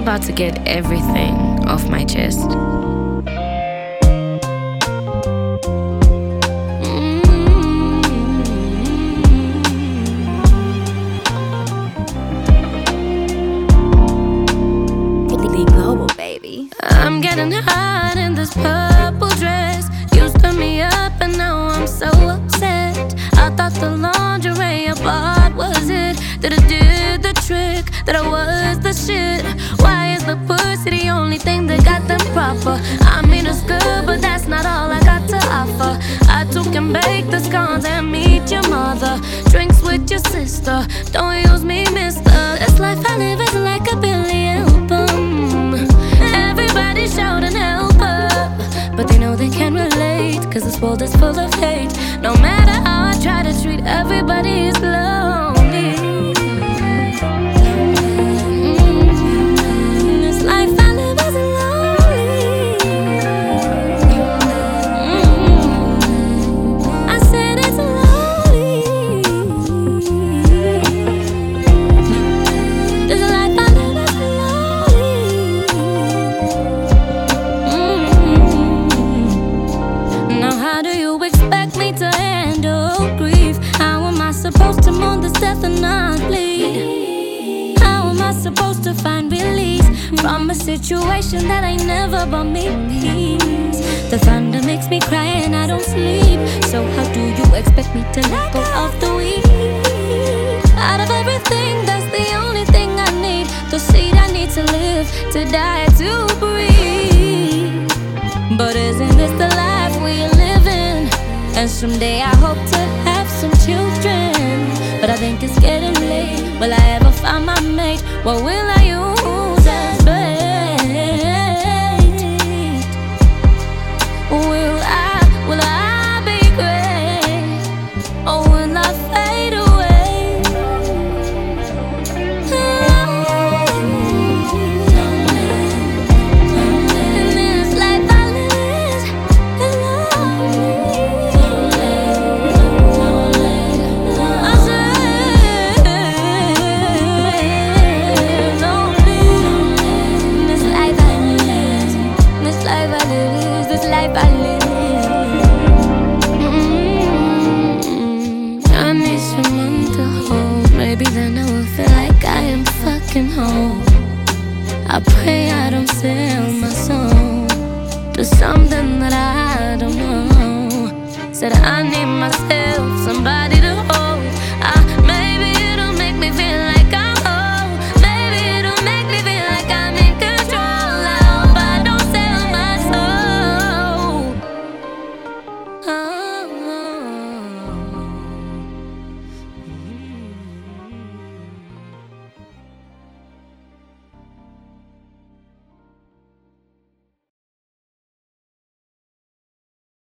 about to get everything off my chest. Global, baby. I'm getting hot in this purple dress. You stir me up and now I'm so upset. I thought the lingerie I bought was it, that it did the trick, that I was the shit. Why is the pussy the only thing that got them proper? I mean it's good, but that's not all I got to offer. I took and baked the scones and meet your mother. Drinks with your sister, don't use me, mister. This life I live is like a Billy album. Everybody shout and help up, but they know they can't relate, cause this world is full of hate. No matter how I try to treat everybody is lonely. This life I live is lonely. I said it's lonely. This life I live is lonely. Now how do you expect me to handle grief? How am I supposed to mourn this death and not bleed? How am I supposed to find release from a situation that ain't never brought me peace? The thunder makes me cry and I don't sleep. So how do you expect me to let go of the weed? Out of everything, that's the only thing I need. The seed I need to live, to die, to breathe. But isn't this the life we live in? And someday I hope to have some children, but I think it's getting late. Will I ever find my mate? What will I use as bait? Will I be great? Or will I fade away? In this life I live is I need someone to hold. Maybe then I will feel like I am fucking home. I pray I don't sell my soul to something that I don't know. Said I need myself.